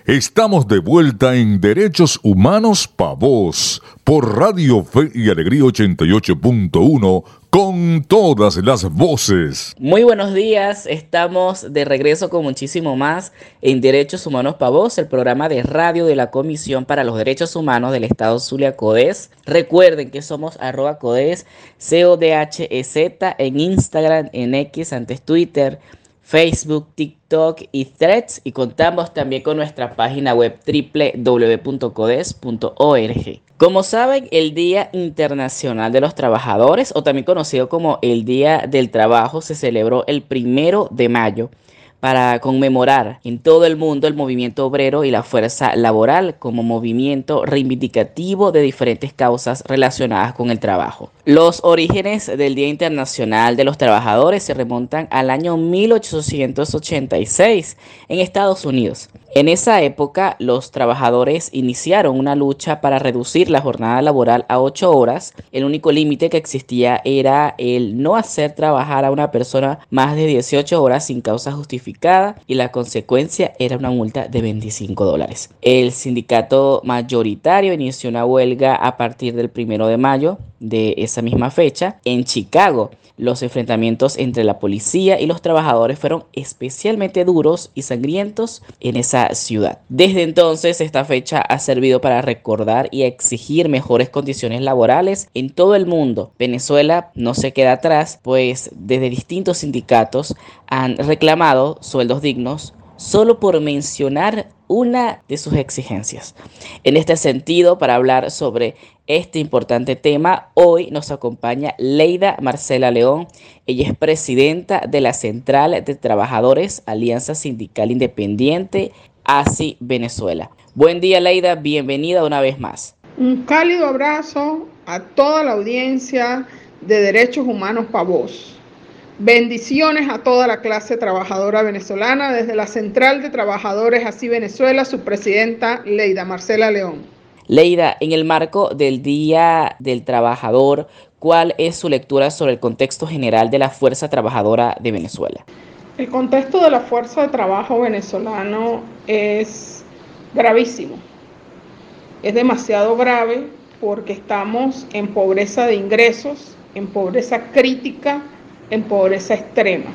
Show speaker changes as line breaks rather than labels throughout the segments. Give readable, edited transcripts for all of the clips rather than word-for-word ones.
Estamos de vuelta en Derechos Humanos Pa' Vos, por Radio Fe y Alegría 88.1, con todas las voces.
Muy buenos días, estamos de regreso con muchísimo más en Derechos Humanos Pa' Vos, el programa de radio de la Comisión para los Derechos Humanos del Estado Zulia Codes. Recuerden que somos @Codes, CODHEZ en Instagram, en X, antes Twitter, Facebook, TikTok y Threads, y contamos también con nuestra página web www.codes.org. Como saben, el Día Internacional de los Trabajadores, o también conocido como el Día del Trabajo, se celebró el 1 de mayo para conmemorar en todo el mundo el movimiento obrero y la fuerza laboral como movimiento reivindicativo de diferentes causas relacionadas con el trabajo. Los orígenes del Día Internacional de los Trabajadores se remontan al año 1886 en Estados Unidos. En esa época, los trabajadores iniciaron una lucha para reducir la jornada laboral a 8 horas. El único límite que existía era el no hacer trabajar a una persona más de 18 horas sin causa justificada, y la consecuencia era una multa de $25. El sindicato mayoritario inició una huelga a partir del 1 de mayo de esa misma fecha en Chicago. Los enfrentamientos entre la policía y los trabajadores fueron especialmente duros y sangrientos en esa ciudad. Desde entonces, esta fecha ha servido para recordar y exigir mejores condiciones laborales en todo el mundo. Venezuela no se queda atrás, pues desde distintos sindicatos han reclamado sueldos dignos, solo por mencionar una de sus exigencias. En este sentido, para hablar sobre este importante tema, hoy nos acompaña Leida Marcela León. Ella es presidenta de la Central de Trabajadores Alianza Sindical Independiente, ASI Venezuela. Buen día, Leida, bienvenida una vez más.
Un cálido abrazo a toda la audiencia de Derechos Humanos Pa' Vos. Bendiciones a toda la clase trabajadora venezolana desde la Central de Trabajadores ASI Venezuela, su presidenta Leida Marcela León.
Leida, en el marco del Día del Trabajador, ¿cuál es su lectura sobre el contexto general de la fuerza trabajadora de Venezuela?
El contexto de la fuerza de trabajo venezolano es gravísimo. Es demasiado grave porque estamos en pobreza de ingresos, en pobreza crítica, en pobreza extrema.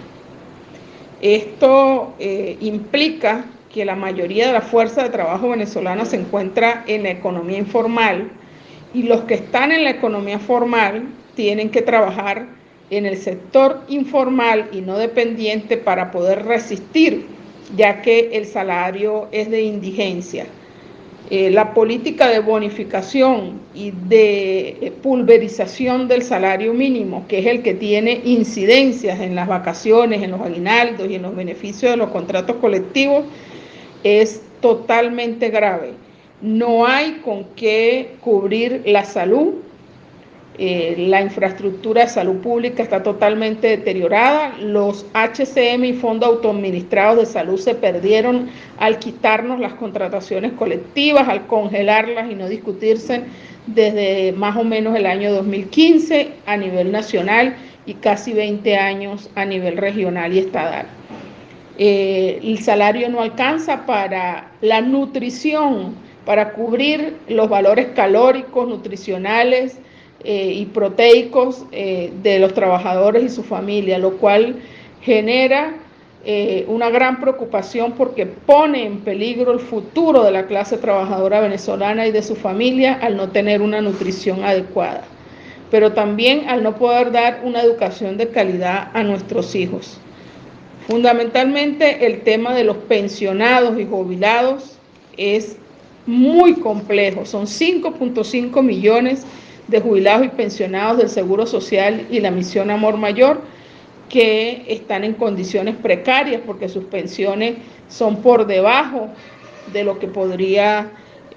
Esto implica que la mayoría de la fuerza de trabajo venezolana se encuentra en la economía informal, y los que están en la economía formal tienen que trabajar en el sector informal y no dependiente para poder resistir, ya que el salario es de indigencia. La política de bonificación y de pulverización del salario mínimo, que es el que tiene incidencias en las vacaciones, en los aguinaldos y en los beneficios de los contratos colectivos, es totalmente grave. No hay con qué cubrir la salud. La infraestructura de salud pública está totalmente deteriorada. Los HCM y fondos autoadministrados de salud se perdieron al quitarnos las contrataciones colectivas, al congelarlas y no discutirse desde más o menos el año 2015 a nivel nacional y casi 20 años a nivel regional y estatal. El salario no alcanza para la nutrición, para cubrir los valores calóricos, nutricionales y proteicos de los trabajadores y su familia, lo cual genera una gran preocupación porque pone en peligro el futuro de la clase trabajadora venezolana y de su familia al no tener una nutrición adecuada, pero también al no poder dar una educación de calidad a nuestros hijos. Fundamentalmente, el tema de los pensionados y jubilados es muy complejo. Son 5.5 millones de jubilados y pensionados del Seguro Social y la Misión Amor Mayor que están en condiciones precarias porque sus pensiones son por debajo de lo que podría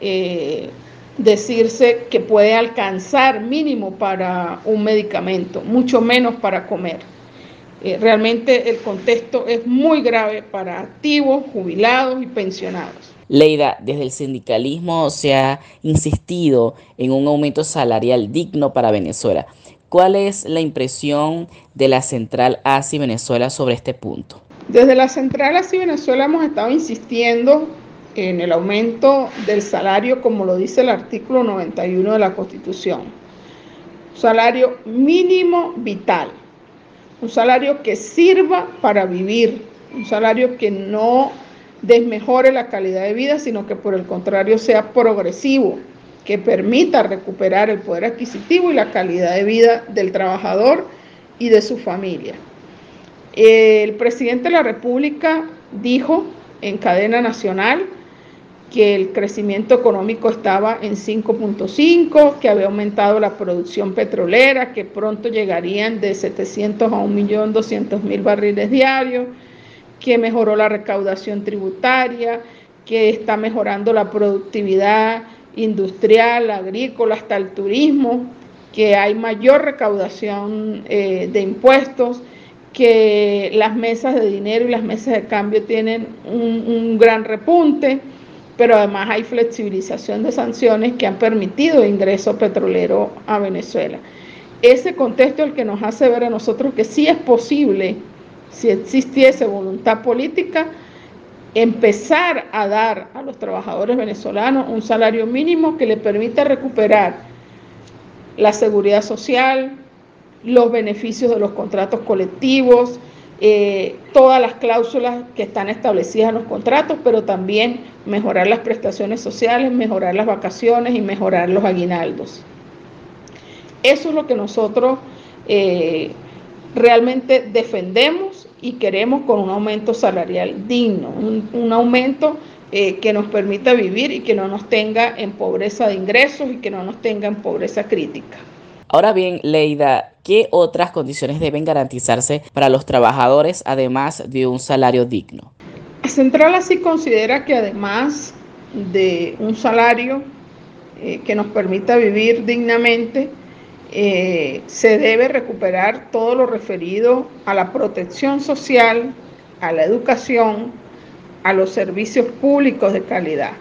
decirse que puede alcanzar mínimo para un medicamento, mucho menos para comer. Realmente el contexto es muy grave para activos, jubilados y pensionados.
Leida, desde el sindicalismo se ha insistido en un aumento salarial digno para Venezuela. ¿Cuál es la impresión de la Central ASI Venezuela sobre este punto?
Desde la Central ASI Venezuela hemos estado insistiendo en el aumento del salario, como lo dice el artículo 91 de la Constitución. Un salario mínimo vital, un salario que sirva para vivir, un salario que no desmejore la calidad de vida, sino que por el contrario sea progresivo, que permita recuperar el poder adquisitivo y la calidad de vida del trabajador y de su familia. El presidente de la República dijo en cadena nacional que el crecimiento económico estaba en 5.5, que había aumentado la producción petrolera, que pronto llegarían de 700 a 1.200.000 barriles diarios, que mejoró la recaudación tributaria, que está mejorando la productividad industrial, agrícola, hasta el turismo, que hay mayor recaudación de impuestos, que las mesas de dinero y las mesas de cambio tienen un gran repunte, pero además hay flexibilización de sanciones que han permitido ingreso petrolero a Venezuela. Ese contexto es el que nos hace ver a nosotros que sí es posible, si existiese voluntad política, empezar a dar a los trabajadores venezolanos un salario mínimo que le permita recuperar la seguridad social, los beneficios de los contratos colectivos, todas las cláusulas que están establecidas en los contratos, pero también mejorar las prestaciones sociales, mejorar las vacaciones y mejorar los aguinaldos. Eso es lo que nosotros realmente defendemos y queremos con un aumento salarial digno, un aumento que nos permita vivir y que no nos tenga en pobreza de ingresos y que no nos tenga en pobreza crítica.
Ahora bien, Leida, ¿qué otras condiciones deben garantizarse para los trabajadores además de un salario digno?
La central así considera que además de un salario que nos permita vivir dignamente, se debe recuperar todo lo referido a la protección social, a la educación, a los servicios públicos de calidad.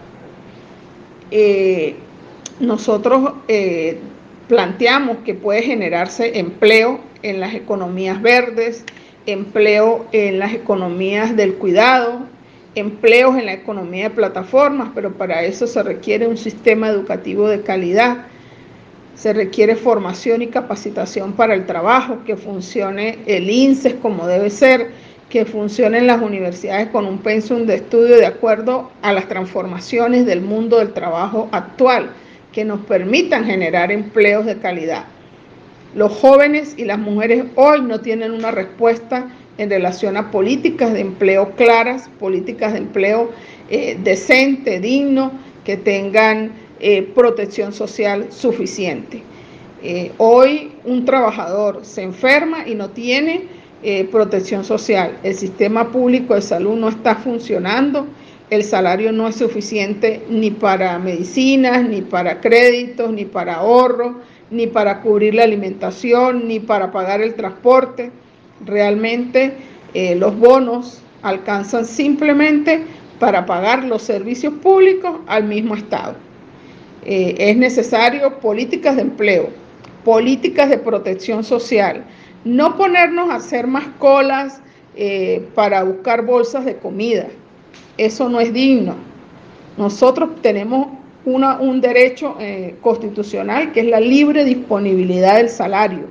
Nosotros planteamos que puede generarse empleo en las economías verdes, empleo en las economías del cuidado, empleos en la economía de plataformas, pero para eso se requiere un sistema educativo de calidad. Se requiere formación y capacitación para el trabajo, que funcione el INSES como debe ser, que funcionen las universidades con un pensum de estudio de acuerdo a las transformaciones del mundo del trabajo actual, que nos permitan generar empleos de calidad. Los jóvenes y las mujeres hoy no tienen una respuesta en relación a políticas de empleo claras, políticas de empleo decente, digno, que tengan protección social suficiente. Hoy un trabajador se enferma y no tiene protección social. El sistema público de salud no está funcionando, el salario no es suficiente ni para medicinas, ni para créditos, ni para ahorro, ni para cubrir la alimentación, ni para pagar el transporte. Realmente los bonos alcanzan simplemente para pagar los servicios públicos al mismo Estado. Es necesario políticas de empleo, políticas de protección social, no ponernos a hacer más colas para buscar bolsas de comida. Eso no es digno. Nosotros tenemos un derecho constitucional que es la libre disponibilidad del salario.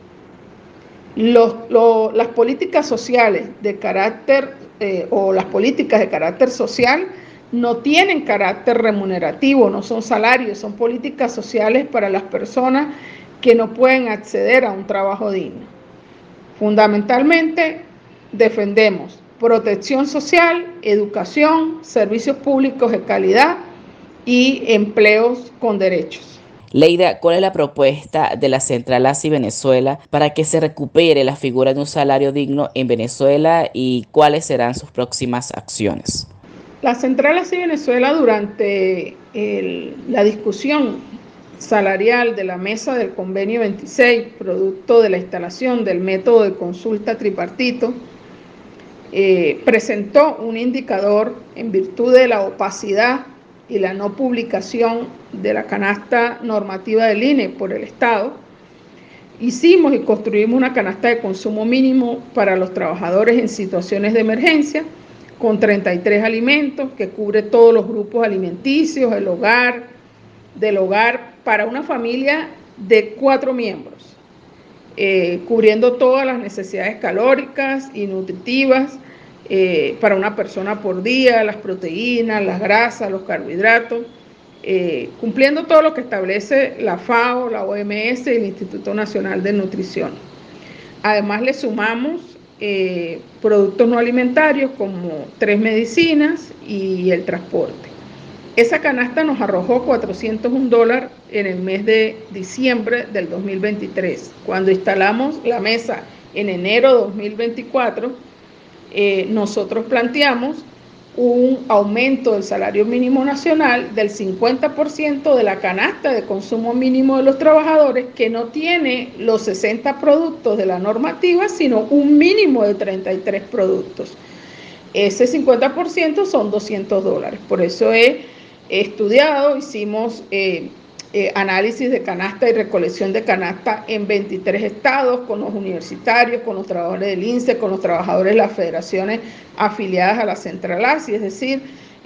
Las políticas sociales de carácter o las políticas de carácter social no tienen carácter remunerativo, no son salarios, son políticas sociales para las personas que no pueden acceder a un trabajo digno. Fundamentalmente defendemos protección social, educación, servicios públicos de calidad y empleos con derechos.
Leida, ¿cuál es la propuesta de la Central ASI Venezuela para que se recupere la figura de un salario digno en Venezuela y cuáles serán sus próximas acciones?
La Central ASI Venezuela, durante la discusión salarial de la mesa del convenio 26, producto de la instalación del método de consulta tripartito, presentó un indicador en virtud de la opacidad y la no publicación de la canasta normativa del INE por el Estado. Hicimos y construimos una canasta de consumo mínimo para los trabajadores en situaciones de emergencia, con 33 alimentos, que cubre todos los grupos alimenticios, del hogar para una familia de 4 miembros, cubriendo todas las necesidades calóricas y nutritivas para una persona por día, las proteínas, las grasas, los carbohidratos, cumpliendo todo lo que establece la FAO, la OMS y el Instituto Nacional de Nutrición. Además le sumamos productos no alimentarios como 3 medicinas y el transporte. Esa canasta nos arrojó $401 en el mes de diciembre del 2023. Cuando instalamos la mesa en enero de 2024, nosotros planteamos un aumento del salario mínimo nacional del 50% de la canasta de consumo mínimo de los trabajadores, que no tiene los 60 productos de la normativa, sino un mínimo de 33 productos. Ese 50% son $200. Por eso he estudiado, hicimos análisis de canasta y recolección de canasta en 23 estados, con los universitarios, con los trabajadores del INSE, con los trabajadores de las federaciones afiliadas a la Central ASI, es decir,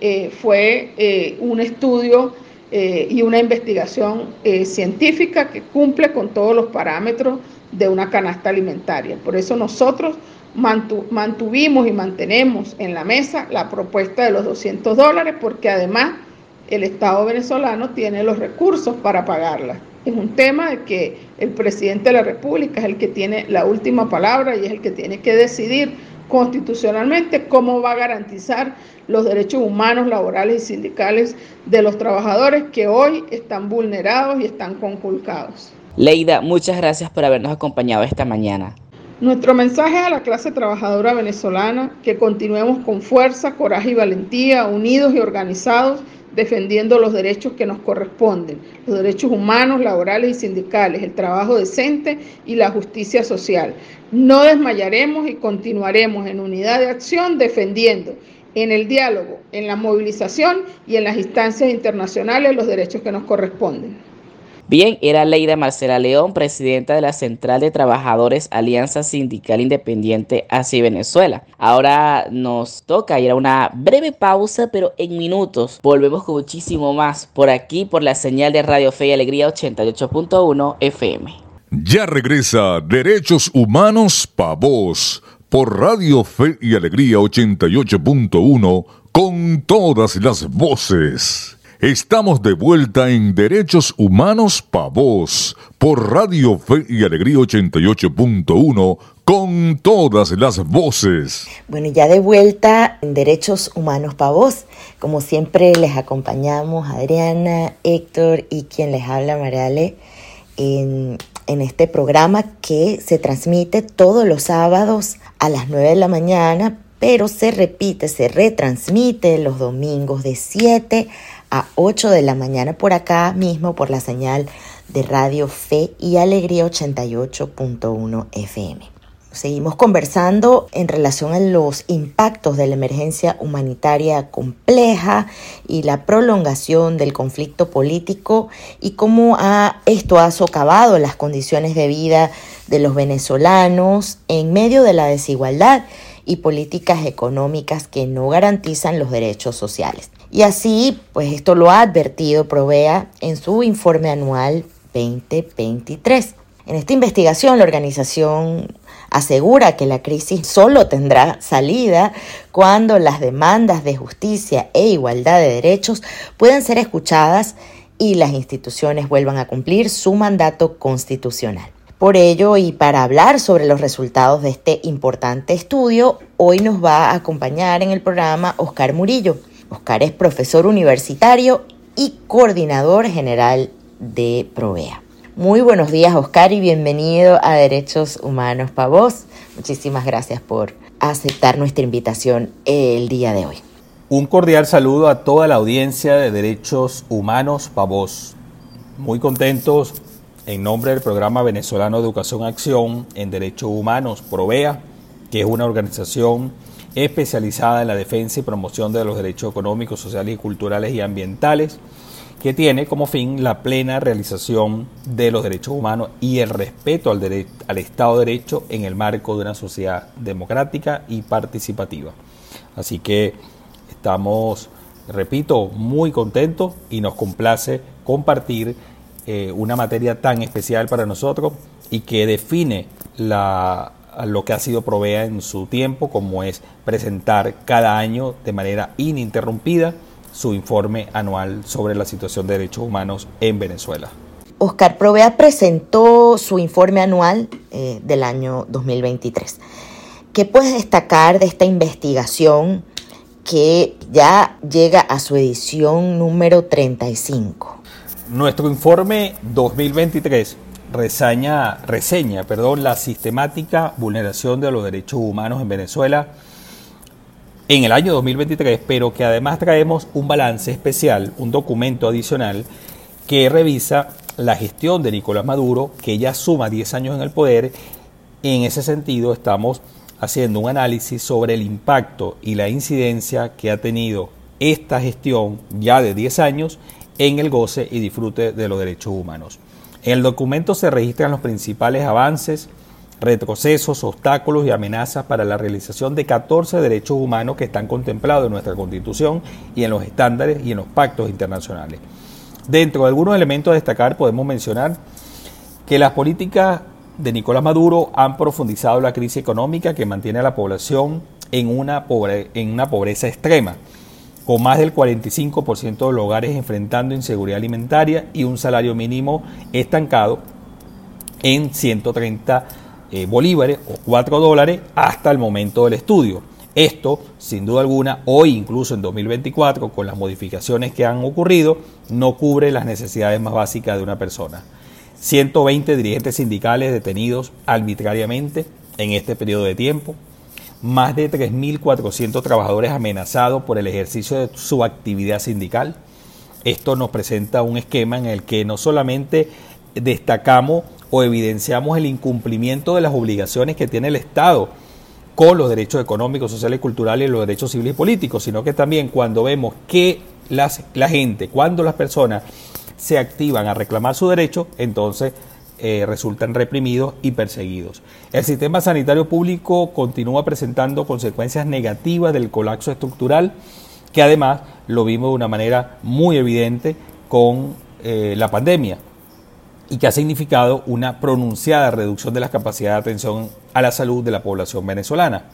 fue un estudio y una investigación científica que cumple con todos los parámetros de una canasta alimentaria. Por eso nosotros mantuvimos y mantenemos en la mesa la propuesta de los $200, porque además el Estado venezolano tiene los recursos para pagarla. Es un tema de que el presidente de la República es el que tiene la última palabra y es el que tiene que decidir constitucionalmente cómo va a garantizar los derechos humanos, laborales y sindicales de los trabajadores que hoy están vulnerados y están conculcados.
Leida, muchas gracias por habernos acompañado esta mañana.
Nuestro mensaje a la clase trabajadora venezolana: que continuemos con fuerza, coraje y valentía, unidos y organizados, defendiendo los derechos que nos corresponden, los derechos humanos, laborales y sindicales, el trabajo decente y la justicia social. No desmayaremos y continuaremos en unidad de acción defendiendo en el diálogo, en la movilización y en las instancias internacionales los derechos que nos corresponden.
Bien, era Leida Marcela León, presidenta de la Central de Trabajadores Alianza Sindical Independiente ASI Venezuela. Ahora nos toca ir a una breve pausa, pero en minutos volvemos con muchísimo más por aquí, por la señal de Radio Fe y Alegría 88.1 FM.
Ya regresa Derechos Humanos Pa' Vos por Radio Fe y Alegría 88.1 con todas las voces. Estamos de vuelta en Derechos Humanos Pa' Vos por Radio Fe y Alegría 88.1 con todas las voces.
Bueno, ya de vuelta en Derechos Humanos Pa' Vos. Como siempre les acompañamos Adriana, Héctor y quien les habla, Mariale, en este programa que se transmite todos los sábados a las 9 de la mañana, pero se retransmite los domingos de 7 a 8 de la mañana por acá mismo, por la señal de Radio Fe y Alegría 88.1 FM. Seguimos conversando en relación a los impactos de la emergencia humanitaria compleja y la prolongación del conflicto político y cómo esto ha socavado las condiciones de vida de los venezolanos en medio de la desigualdad y políticas económicas que no garantizan los derechos sociales. Y así, pues esto lo ha advertido Provea en su informe anual 2023. En esta investigación, la organización asegura que la crisis solo tendrá salida cuando las demandas de justicia e igualdad de derechos puedan ser escuchadas y las instituciones vuelvan a cumplir su mandato constitucional. Por ello, y para hablar sobre los resultados de este importante estudio, hoy nos va a acompañar en el programa Oscar Murillo. Oscar es profesor universitario y coordinador general de Provea. Muy buenos días, Oscar, y bienvenido a Derechos Humanos Pa' Vos. Muchísimas gracias por aceptar nuestra invitación el día de hoy.
Un cordial saludo a toda la audiencia de Derechos Humanos Pa' Vos. Muy contentos en nombre del Programa Venezolano de Educación Acción en Derechos Humanos, Provea, que es una organización especializada en la defensa y promoción de los derechos económicos, sociales y culturales y ambientales, que tiene como fin la plena realización de los derechos humanos y el respeto al Estado de Derecho en el marco de una sociedad democrática y participativa. Así que estamos, repito, muy contentos y nos complace compartir una materia tan especial para nosotros y que define lo que ha sido Provea en su tiempo, como es presentar cada año de manera ininterrumpida su informe anual sobre la situación de derechos humanos en Venezuela.
Oscar Provea presentó su informe anual del año 2023. ¿Qué puedes destacar de esta investigación que ya llega a su edición número 35?
Nuestro informe 2023 reseña la sistemática vulneración de los derechos humanos en Venezuela en el año 2023, pero que además traemos un balance especial, un documento adicional que revisa la gestión de Nicolás Maduro, que ya suma 10 años en el poder. En ese sentido, estamos haciendo un análisis sobre el impacto y la incidencia que ha tenido esta gestión ya de 10 años en el goce y disfrute de los derechos humanos. En el documento se registran los principales avances, retrocesos, obstáculos y amenazas para la realización de 14 derechos humanos que están contemplados en nuestra Constitución y en los estándares y en los pactos internacionales. Dentro de algunos elementos a destacar podemos mencionar que las políticas de Nicolás Maduro han profundizado la crisis económica que mantiene a la población en una pobreza extrema, con más del 45% de los hogares enfrentando inseguridad alimentaria y un salario mínimo estancado en 130 bolívares o $4 hasta el momento del estudio. Esto, sin duda alguna, hoy incluso en 2024, con las modificaciones que han ocurrido, no cubre las necesidades más básicas de una persona. 120 dirigentes sindicales detenidos arbitrariamente en este periodo de tiempo, más de 3.400 trabajadores amenazados por el ejercicio de su actividad sindical. Esto nos presenta un esquema en el que no solamente destacamos o evidenciamos el incumplimiento de las obligaciones que tiene el Estado con los derechos económicos, sociales y culturales y los derechos civiles y políticos, sino que también cuando vemos que la gente, cuando las personas se activan a reclamar su derecho, entonces resultan reprimidos y perseguidos. El sistema sanitario público continúa presentando consecuencias negativas del colapso estructural, que además lo vimos de una manera muy evidente con la pandemia, y que ha significado una pronunciada reducción de las capacidades de atención a la salud de la población venezolana.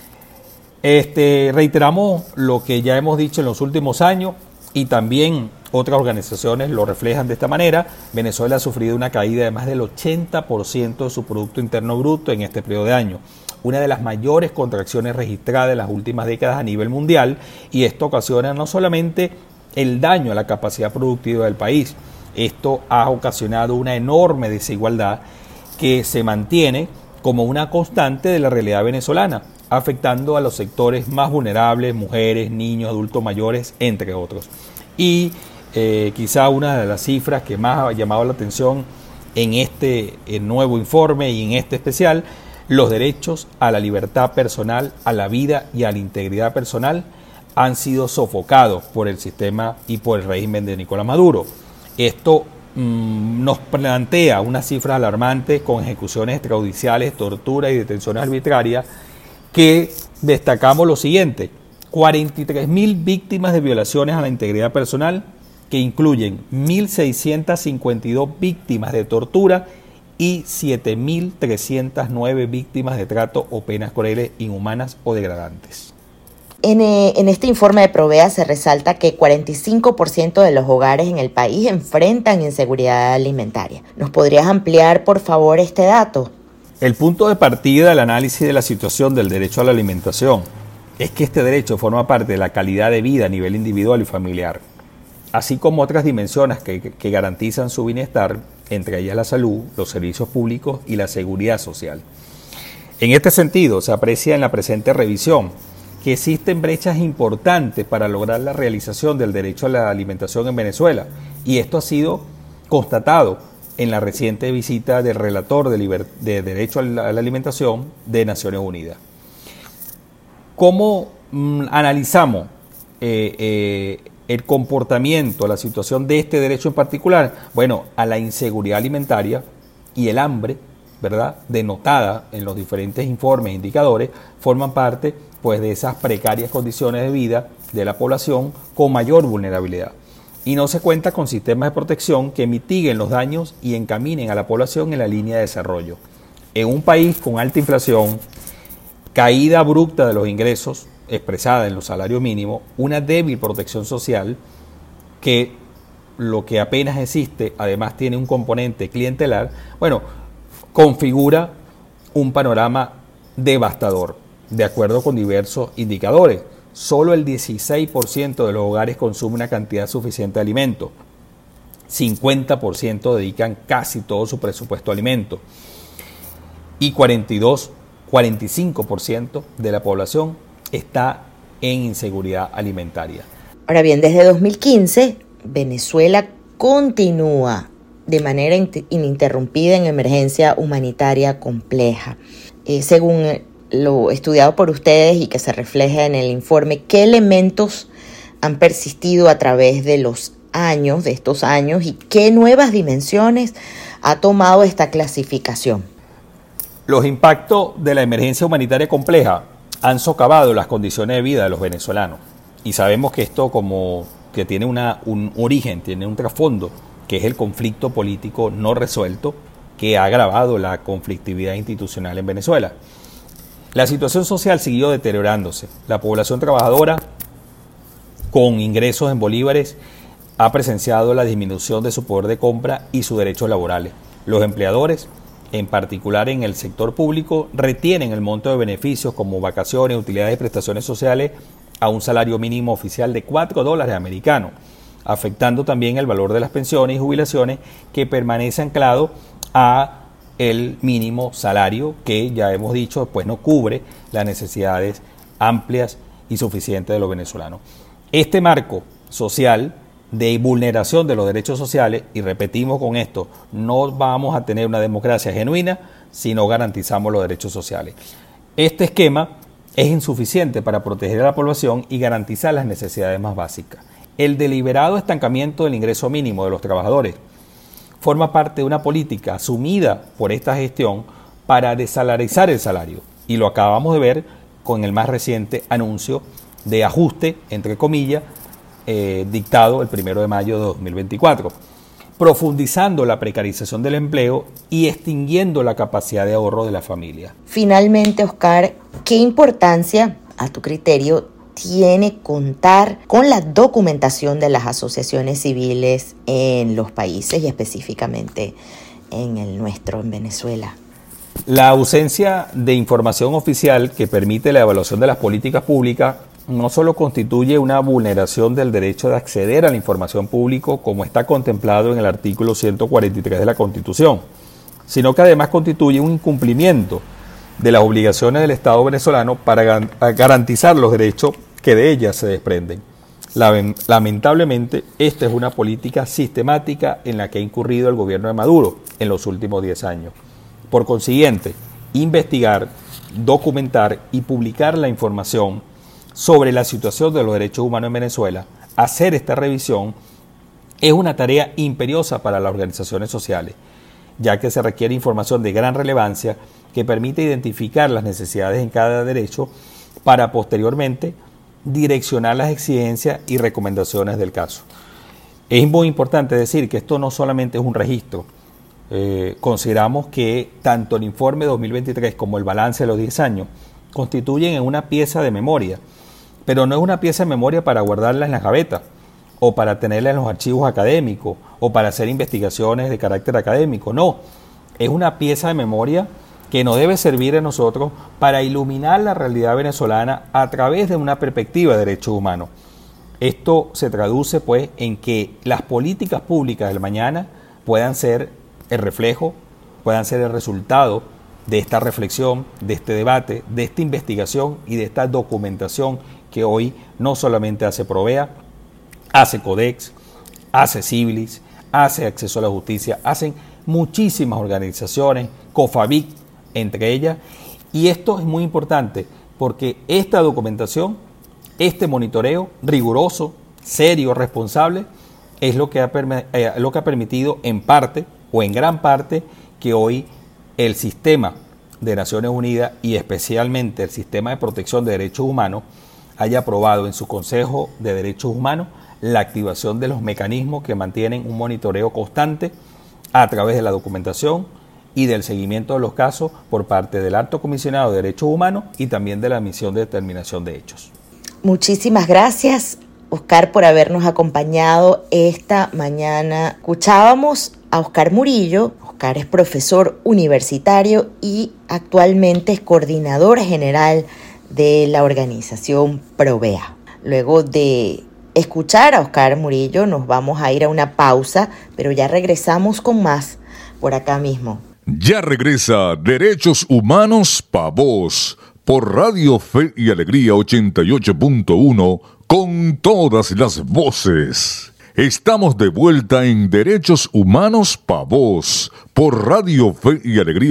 Reiteramos lo que ya hemos dicho en los últimos años y también otras organizaciones lo reflejan de esta manera. Venezuela ha sufrido una caída de más del 80% de su Producto Interno Bruto en este periodo de año, una de las mayores contracciones registradas en las últimas décadas a nivel mundial, y esto ocasiona no solamente el daño a la capacidad productiva del país, esto ha ocasionado una enorme desigualdad que se mantiene como una constante de la realidad venezolana, afectando a los sectores más vulnerables, mujeres, niños, adultos mayores, entre otros. Y quizá una de las cifras que más ha llamado la atención en este nuevo informe y en este especial, los derechos a la libertad personal, a la vida y a la integridad personal han sido sofocados por el sistema y por el régimen de Nicolás Maduro. Esto nos plantea unas cifras alarmantes con ejecuciones extrajudiciales, tortura y detenciones arbitrarias, que destacamos lo siguiente: 43.000 víctimas de violaciones a la integridad personal, que incluyen 1.652 víctimas de tortura y 7.309 víctimas de trato o penas crueles, inhumanas o degradantes.
En este informe de Provea se resalta que 45% de los hogares en el país enfrentan inseguridad alimentaria. ¿Nos podrías ampliar, por favor, este dato?
El punto de partida del análisis de la situación del derecho a la alimentación es que este derecho forma parte de la calidad de vida a nivel individual y familiar, así como otras dimensiones que garantizan su bienestar, entre ellas la salud, los servicios públicos y la seguridad social. En este sentido, se aprecia en la presente revisión que existen brechas importantes para lograr la realización del derecho a la alimentación en Venezuela, y esto ha sido constatado en la reciente visita del relator de Derecho a la Alimentación de Naciones Unidas. ¿Cómo analizamos el comportamiento, la situación de este derecho en particular? Bueno, a la inseguridad alimentaria y el hambre ¿verdad?, denotada en los diferentes informes e indicadores, forman parte pues de esas precarias condiciones de vida de la población con mayor vulnerabilidad. Y no se cuenta con sistemas de protección que mitiguen los daños y encaminen a la población en la línea de desarrollo. En un país con alta inflación, caída abrupta de los ingresos expresada en los salarios mínimos, una débil protección social que lo que apenas existe, además tiene un componente clientelar, bueno, configura un panorama devastador, de acuerdo con diversos indicadores. Solo el 16% de los hogares consume una cantidad suficiente de alimentos. 50% dedican casi todo su presupuesto a alimentos. Y 45% de la población está en inseguridad alimentaria.
Ahora bien, desde 2015, Venezuela continúa de manera ininterrumpida en emergencia humanitaria compleja. Según lo estudiado por ustedes y que se refleja en el informe, ¿qué elementos han persistido a través de estos años y qué nuevas dimensiones ha tomado esta clasificación?
Los impactos de la emergencia humanitaria compleja han socavado las condiciones de vida de los venezolanos. Y sabemos que esto que tiene un origen, tiene un trasfondo, que es el conflicto político no resuelto que ha agravado la conflictividad institucional en Venezuela. La situación social siguió deteriorándose. La población trabajadora con ingresos en bolívares ha presenciado la disminución de su poder de compra y sus derechos laborales. Los empleadores, en particular en el sector público, retienen el monto de beneficios como vacaciones, utilidades y prestaciones sociales a un salario mínimo oficial de $4 americanos, afectando también el valor de las pensiones y jubilaciones que permanece anclado a el mínimo salario que ya hemos dicho pues no cubre las necesidades amplias y suficientes de los venezolanos. Este marco social de vulneración de los derechos sociales, y repetimos con esto, no vamos a tener una democracia genuina si no garantizamos los derechos sociales. Este esquema es insuficiente para proteger a la población y garantizar las necesidades más básicas. El deliberado estancamiento del ingreso mínimo de los trabajadores forma parte de una política asumida por esta gestión para desalarizar el salario, y lo acabamos de ver con el más reciente anuncio de ajuste, entre comillas, dictado el 1 de mayo de 2024, profundizando la precarización del empleo y extinguiendo la capacidad de ahorro de la familia.
Finalmente, Oscar, ¿qué importancia, a tu criterio, tiene contar con la documentación de las asociaciones civiles en los países y específicamente en el nuestro, en Venezuela?
La ausencia de información oficial que permite la evaluación de las políticas públicas no solo constituye una vulneración del derecho de acceder a la información pública como está contemplado en el artículo 143 de la Constitución, sino que además constituye un incumplimiento de las obligaciones del Estado venezolano para garantizar los derechos que de ellas se desprenden. Lamentablemente, esta es una política sistemática en la que ha incurrido el gobierno de Maduro en los últimos 10 años. Por consiguiente, investigar, documentar y publicar la información sobre la situación de los derechos humanos en Venezuela, hacer esta revisión, es una tarea imperiosa para las organizaciones sociales, ya que se requiere información de gran relevancia que permite identificar las necesidades en cada derecho para posteriormente direccionar las exigencias y recomendaciones del caso. Es muy importante decir que esto no solamente es un registro. Consideramos que tanto el informe 2023 como el balance de los 10 años constituyen una pieza de memoria, pero no es una pieza de memoria para guardarla en la gaveta o para tenerla en los archivos académicos o para hacer investigaciones de carácter académico. No, es una pieza de memoria que nos debe servir a nosotros para iluminar la realidad venezolana a través de una perspectiva de derechos humanos. Esto se traduce pues en que las políticas públicas del mañana puedan ser el reflejo, puedan ser el resultado de esta reflexión, de este debate, de esta investigación y de esta documentación que hoy no solamente hace Provea, hace Codex, hace Civilis, hace Acceso a la Justicia, hacen muchísimas organizaciones, COFAVIC entre ellas, y esto es muy importante porque esta documentación, este monitoreo riguroso, serio, responsable, es lo que ha permitido en parte o en gran parte que hoy el sistema de Naciones Unidas y especialmente el sistema de protección de derechos humanos haya aprobado en su Consejo de Derechos Humanos la activación de los mecanismos que mantienen un monitoreo constante a través de la documentación y del seguimiento de los casos por parte del Alto Comisionado de Derechos Humanos y también de la Misión de Determinación de Hechos.
Muchísimas gracias, Oscar, por habernos acompañado esta mañana. Escuchábamos a Oscar Murillo. Oscar es profesor universitario y actualmente es coordinador general de la organización Provea. Luego de escuchar a Oscar Murillo nos vamos a ir a una pausa, pero ya regresamos con más por acá mismo.
Ya regresa Derechos Humanos Pa' Vos por Radio Fe y Alegría 88.1 con todas las voces. Estamos de vuelta en Derechos Humanos Pa' Vos por Radio Fe y Alegría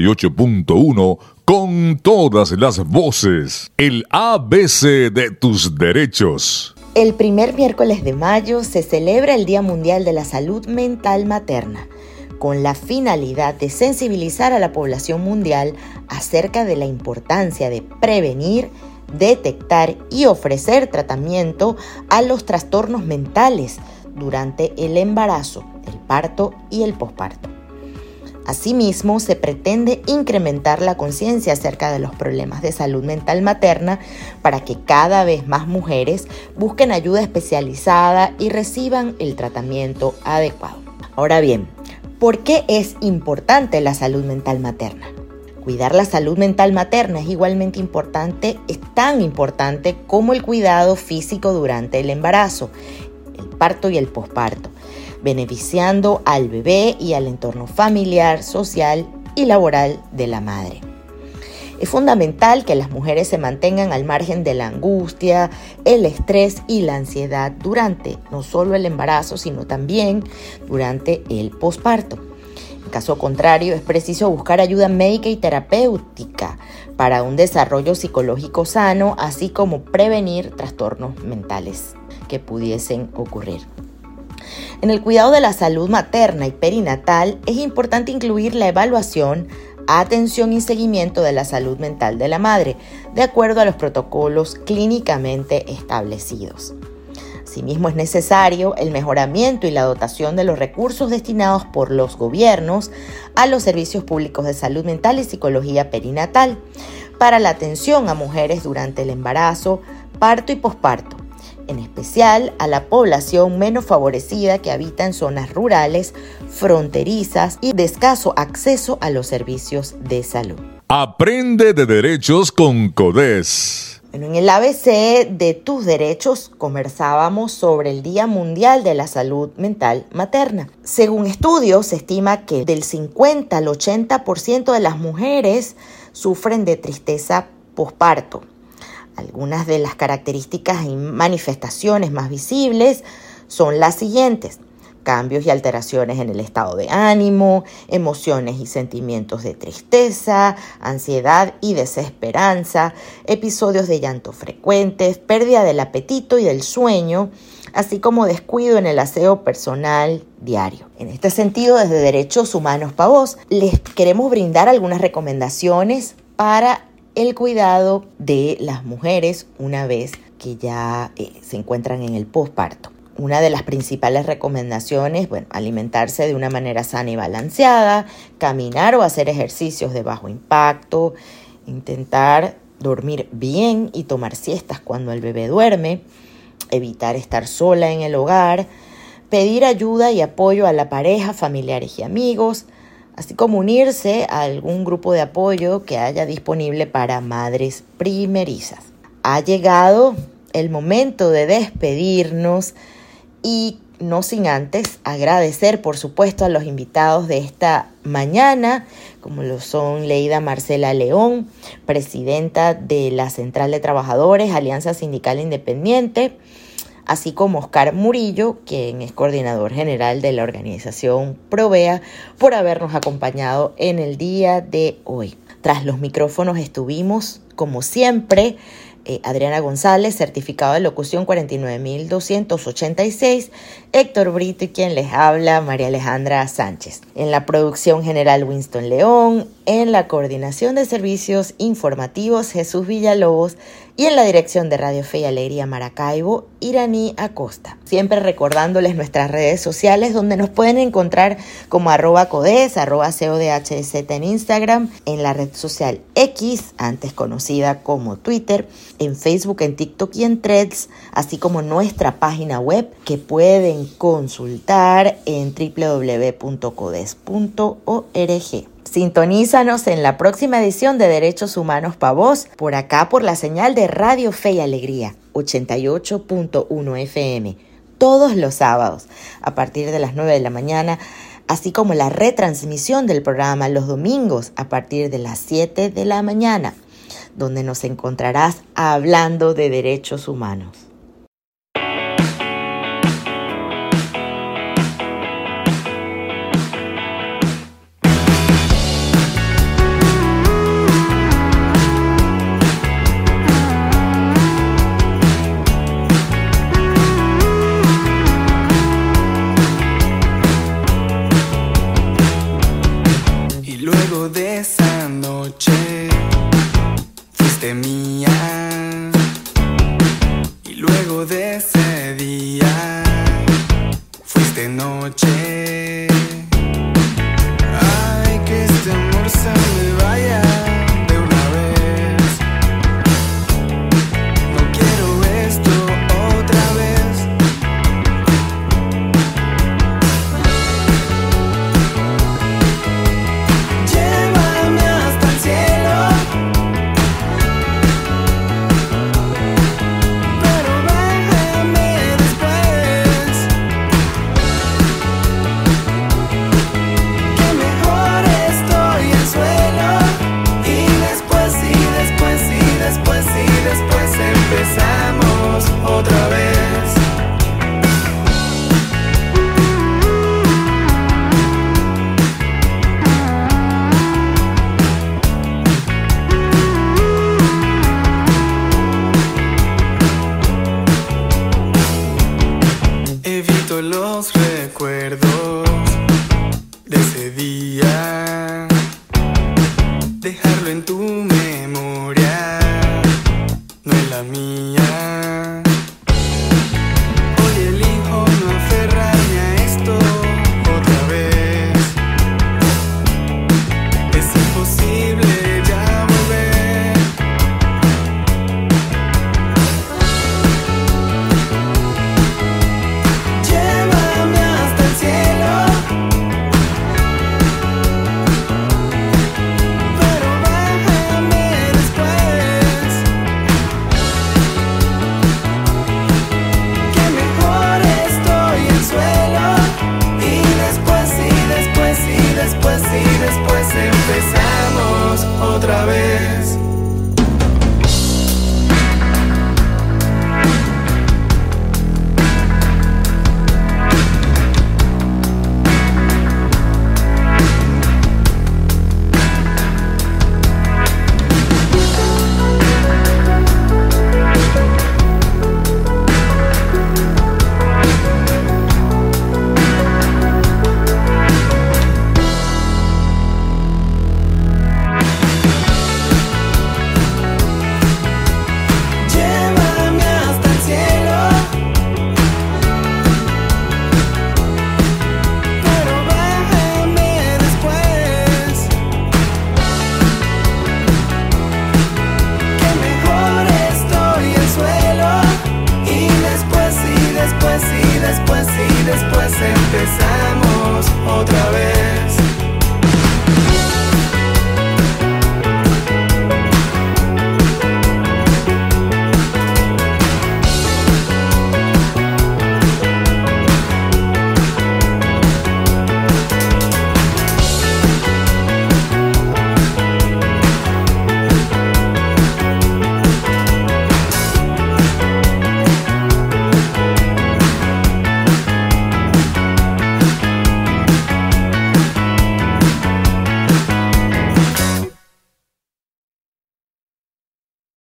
88.1 con todas las voces. El ABC de tus derechos.
El primer miércoles de mayo se celebra el Día Mundial de la Salud Mental Materna, con la finalidad de sensibilizar a la población mundial acerca de la importancia de prevenir, detectar y ofrecer tratamiento a los trastornos mentales durante el embarazo, el parto y el posparto. Asimismo, se pretende incrementar la conciencia acerca de los problemas de salud mental materna para que cada vez más mujeres busquen ayuda especializada y reciban el tratamiento adecuado. Ahora bien, ¿por qué es importante la salud mental materna? Cuidar la salud mental materna es igualmente importante, es tan importante como el cuidado físico durante el embarazo, el parto y el posparto, beneficiando al bebé y al entorno familiar, social y laboral de la madre. Es fundamental que las mujeres se mantengan al margen de la angustia, el estrés y la ansiedad durante no solo el embarazo, sino también durante el posparto. En caso contrario, es preciso buscar ayuda médica y terapéutica para un desarrollo psicológico sano, así como prevenir trastornos mentales que pudiesen ocurrir. En el cuidado de la salud materna y perinatal es importante incluir la evaluación, atención y seguimiento de la salud mental de la madre, de acuerdo a los protocolos clínicamente establecidos. Asimismo, es necesario el mejoramiento y la dotación de los recursos destinados por los gobiernos a los servicios públicos de salud mental y psicología perinatal para la atención a mujeres durante el embarazo, parto y posparto, en especial a la población menos favorecida que habita en zonas rurales, fronterizas y de escaso acceso a los servicios de salud.
Aprende de derechos con CODES.
Bueno, en el ABC de tus derechos conversábamos sobre el Día Mundial de la Salud Mental Materna. Según estudios, se estima que del 50 al 80% de las mujeres sufren de tristeza posparto. Algunas de las características y manifestaciones más visibles son las siguientes: cambios y alteraciones en el estado de ánimo, emociones y sentimientos de tristeza, ansiedad y desesperanza, episodios de llanto frecuentes, pérdida del apetito y del sueño, así como descuido en el aseo personal diario. En este sentido, desde Derechos Humanos Pa' Vos, les queremos brindar algunas recomendaciones para el cuidado de las mujeres una vez que ya se encuentran en el posparto. Una de las principales recomendaciones, alimentarse de una manera sana y balanceada, caminar o hacer ejercicios de bajo impacto, intentar dormir bien y tomar siestas cuando el bebé duerme, evitar estar sola en el hogar, pedir ayuda y apoyo a la pareja, familiares y amigos, así como unirse a algún grupo de apoyo que haya disponible para madres primerizas. Ha llegado el momento de despedirnos y no sin antes agradecer, por supuesto, a los invitados de esta mañana, como lo son Leida Marcela León, presidenta de la Central de Trabajadores, Alianza Sindical Independiente, así como Oscar Murillo, quien es coordinador general de la organización Provea, por habernos acompañado en el día de hoy. Tras los micrófonos estuvimos, como siempre, Adriana González, certificado de locución 49286, Héctor Brito y quien les habla, María Alejandra Sánchez. En la producción general, Winston León, en la coordinación de servicios informativos, Jesús Villalobos, y en la dirección de Radio Fe y Alegría Maracaibo, Iraní Acosta. Siempre recordándoles nuestras redes sociales donde nos pueden encontrar como @codes, @codhz en Instagram, en la red social X, antes conocida como Twitter, en Facebook, en TikTok y en Threads, así como nuestra página web que pueden consultar en www.codes.org. Sintonízanos en la próxima edición de Derechos Humanos Pa' Vos, por acá por la señal de Radio Fe y Alegría, 88.1 FM, todos los sábados, a partir de las 9 de la mañana, así como la retransmisión del programa los domingos, a partir de las 7 de la mañana, donde nos encontrarás hablando de derechos humanos.
Evito los recuerdos